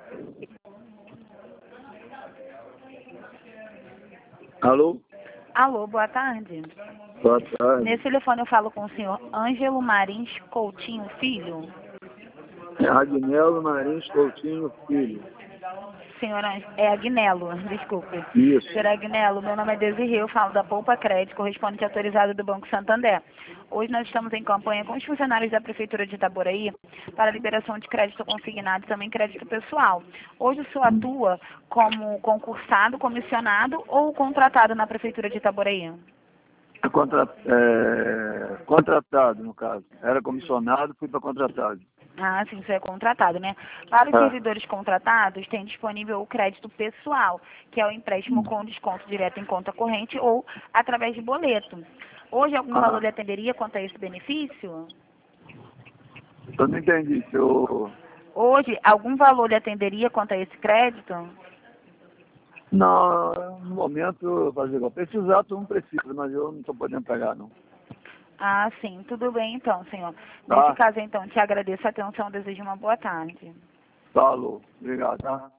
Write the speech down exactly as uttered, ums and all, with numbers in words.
Alô? Alô, boa tarde. Boa tarde. Nesse telefone eu falo com o senhor Ângelo Marins Coutinho Filho. É Agnello Marins Coutinho Filho. Senhor Ângelo, é Agnello, desculpe. Isso. Senhor Agnello, meu nome é Desirê, eu falo da Poupa Crédito, correspondente autorizado do Banco Santander. Hoje nós estamos em campanha com os funcionários da Prefeitura de Itaboraí para a liberação de crédito consignado e também crédito pessoal. Hoje o senhor atua como concursado, comissionado ou contratado na Prefeitura de Itaboraí? É contra, é, contratado, no caso. Era comissionado, fui para contratado. Ah, sim, isso é contratado, né? Para os Ah. servidores contratados, tem disponível o crédito pessoal, que é o empréstimo com desconto direto em conta corrente ou através de boleto. Hoje, algum Ah. valor lhe atenderia quanto a esse benefício? Eu não entendi. Se eu... Hoje, algum valor lhe atenderia quanto a esse crédito? Não, no momento, fazer igual. Precisar, tu não precisa, mas eu não estou podendo pagar, não. Ah, sim, tudo bem então, senhor. Tá. Nesse caso, então, te agradeço a atenção, desejo uma boa tarde. Falou. Obrigado, tá?